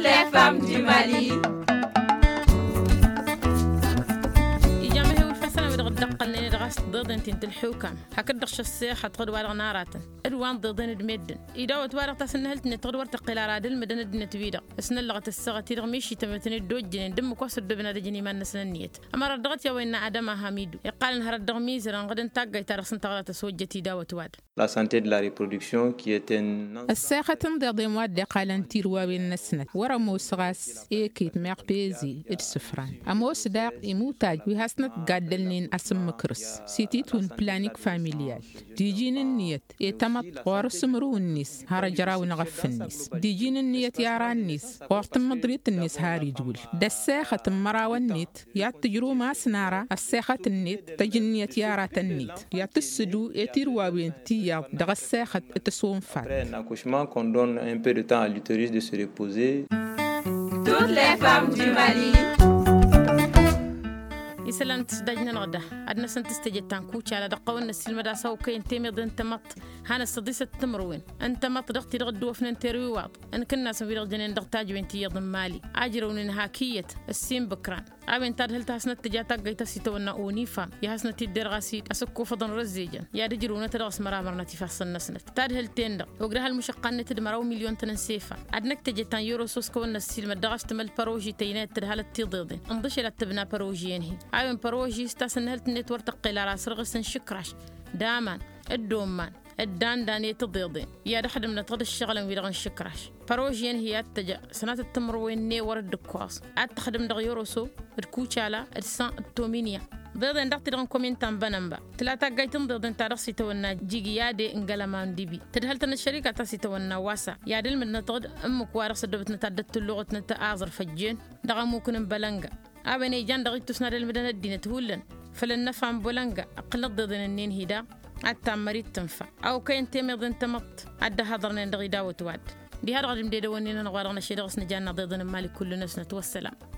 les femmes du Mali. دقلني درست ضدن تنت الحكام هكدخش السياحة تقد وارغ نارات الوان ضدن المدن إذا وتوارغ تسنهلت نتقد ورت قلاراد المدن الدنيا تبيدا اسن اللغة السغة ترغميشي تمتن الدوجين دم كوسر دبنا دجني ما نسن النيت أما ردغت يا وين عدم حميدو يقال إنها ردغ ميزرا غدن تاقي ترسن تغلط سوجتي دا وتواد La santé de la reproduction qui est un الساخة تنضي مواد قالن تيروا بين النسنة ورا موسغاس إيكيت مقبيزي السفران أموس داق إموتاج وهاسنت قادلنين أسم مكرس سيتيتون بلانيك فاميليال ديجين النيت إتمت ورسمرو النيس هارجرا ونغف النيس ديجين النيت يارا النيس وقت مضريت النيس هاري جول دا الساخة مراوى النيت ياتجرو ما سنارا الساخة النيت تجنيت يارا النيت ياتسدو إتيروا بين dans Après un accouchement, qu'on donne un peu de temps à l'utérus de se reposer. Toutes les femmes du Mali. يسلم تسدجنا نغدا أدنى سنت استجتان كوتش على دقون السلمة دا سوكي انتمي ضد انتمط هانا الصديسة التمروين انتمط دغتي دغدو فنن تيروي واط ان كنا سنبير جنين دغتاج وانتي يضم مالي اجرون انهاكية السين بكران أبين تادهل تاسنت تجاتاق جيتا سيتونا اونيفا يهاسنا تيدير غاسي اسكو فضن رزيجا يا رجلون تدغس مرامرنا تفاصل النسنت تادهل تيندا وقرها المشقان تدمرو مليون تنسيفا أدنك تجتان يورو سوسكو السلمة دغش تمل بروجي تينات تدهل التيضيضين انضش تبنا بروجي ينهي أبين بروجي استاسنهلت نتورت قيل راس رغسن شكراش دامان الدومان الدان دانية تضيضين يا دحد من تغد الشغل ويرغن شكراش بروجين هي التجا سنات التمروين ني ورد الكواس أتخدم دغيوروسو الكوشالا السان التومينيا ضيضين دقتي دغن كومينتان بنمبا تلاتا قايتن ضيضين تارسي تونا جيجي يادي انقلمان ديبي تدهلتن الشركة تاسي تونا واسا يادي المن نتغد أمك وارس دبت نتادت اللغة نتآزر فجين دغن موكن بلنغا أبني جان دغيتو سنار المدنة الدين تهولن فلن نفهم بلنغا أقل ضيضين النين هيدا عتا مريض تنفع أو كين تيميض انتمط عدا هضرنا ندغي داوت واد دي هاد غادي مديدونينا نغوارغنا شي دغس نجانا ضيضن مالي كل ناس نتوسلام